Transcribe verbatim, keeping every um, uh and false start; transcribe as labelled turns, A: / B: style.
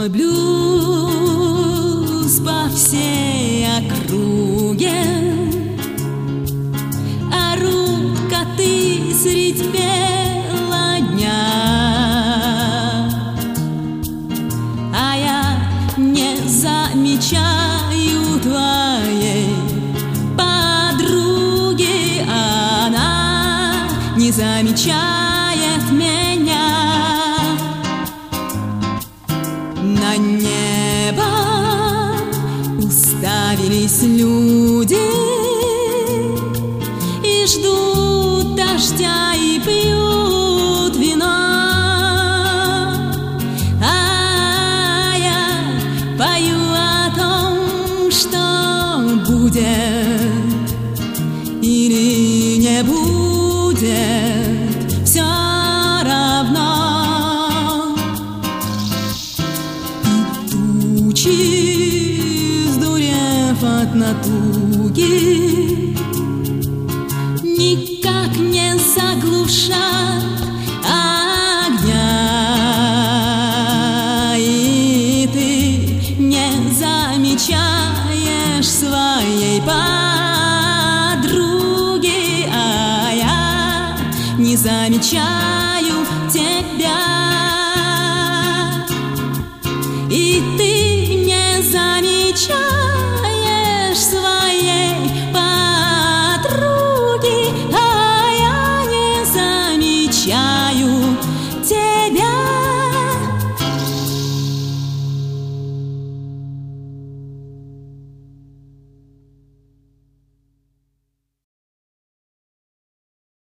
A: Твой блюз по всей округе, орут коты средь бела дня, а я не замечаю твоей подруги, она не замечает меня. На небо уставились люди и ждут дождя и пьют вино, а я пою о том, что будет или не будет, все равно. Сдурев от натуги, никак не заглушат огня, и ты не замечаешь своей подруги, а я не замечаю тебя.